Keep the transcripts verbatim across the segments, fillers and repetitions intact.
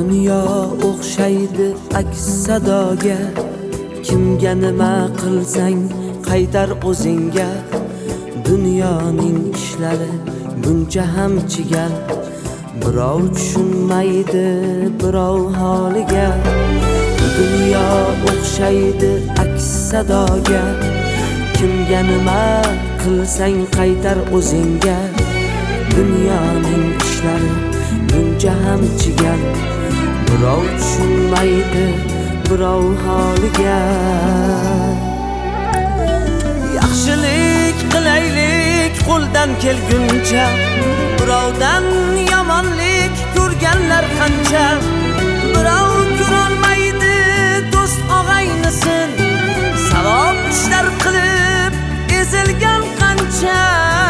Dunyo o'xshaydi aks sadoga, kimga nima qilsang qaytar o'zingga. Dunyoning ishlari buncha ham chigal, birov tushunmaydi birov holiga. Dunyo o'xshaydi aks sadoga, kimga nima qilsang qaytar o'zingga. Dunyoning ishlari buncha ham chigal, birov tushunmaydi birov holiga. Yaxshilik qilaylik qo'ldan kelguncha, birovdan yomonlik ko'rganlar qancha. Birov ko'rolmaydi do'st og'aynisin, savob ishlar qilib ezilgan qancha.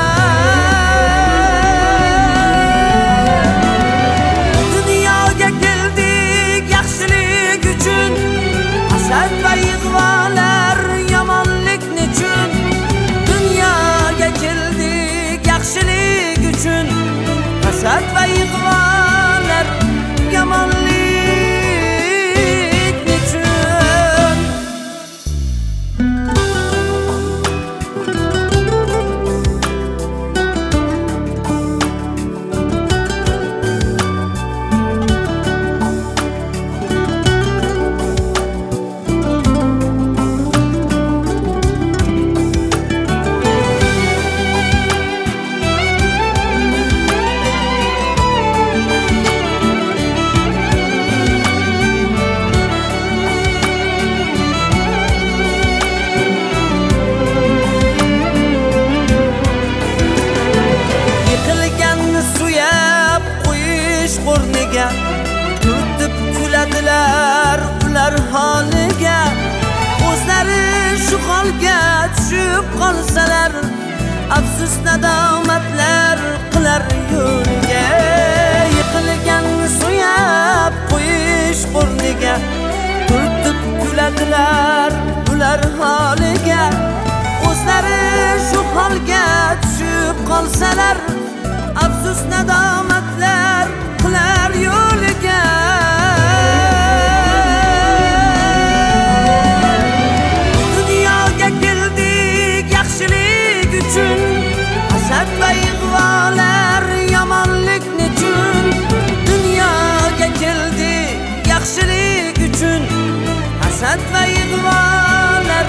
Dunyoga keldik yaxshilik uchun, hasad va ig'volar yomonlik nechun. Dunyoga keldik yaxshilik uchun, hasad va ig'volar yomonlik nechun. O'rniga turtib kuladilar ular holiga. O'zlari shu holga tushib qolsalar, afsus nadomatlar qilar yo'lga. Yiqilgan so'yab qo'yish o'rniga turtib kuladilar ular holiga. O'zlari shu holga tushib qolsalar, afsus nadomatlar qilar yo'liga. Dunyoga keldik yaxshilik uchun, hasad va ig'volar yomonlik nechun. Dunyoga keldik yaxshilik uchun, hasad va ig'volar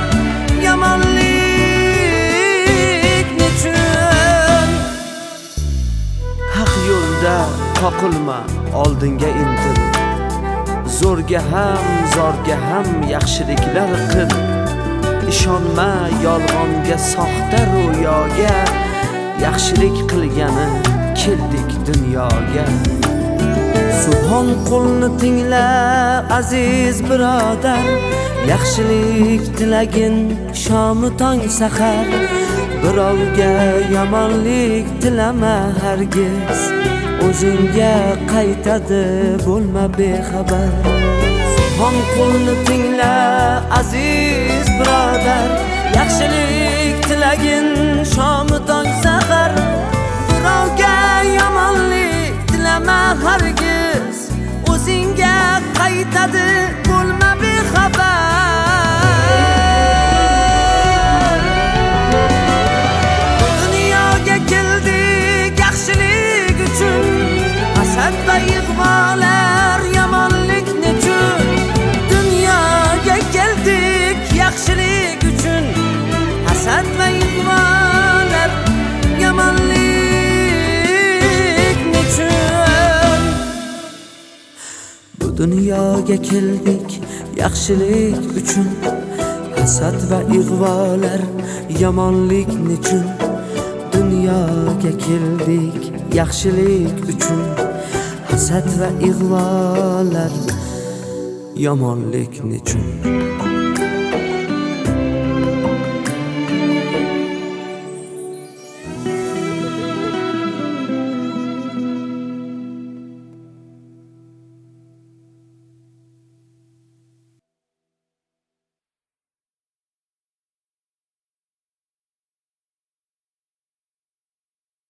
yomonlik nechun. Haq yo'lda qoqilma, oldinga intil. Zo'rga ham, zorga ham yaxshiliklar qil. Ishonma yolg'onga, soxta ro'yoga. Yaxshilik qilgani keldik dunyoga. Subhon qo'lni tingla aziz birodar, yaxshilik tilagin shomi tong sahar. Birovga yomonlik tilama hargiz, o'zingga qaytadi bo'lma bexabar. Subhon qo'lni tingla aziz birodar, yaxshilik tilagin shomi tong sahar. Birovga yomonlik tilama hargiz, o'zingga qaytadi bo'lma bexabar. Dunyoga keldik yaxshilik uchun, hasad va ig'volar yomonlik nechun. Dunyoga keldik yaxshilik uchun, hasad va ig'volar yomonlik nechun. Bu dunyoga keldik yaxshilik uchun, hasad va ig'volar yomonlik nechun. Dunyoga keldik yaxshilik uchun, hasad va ig'volar yomonlik nechun.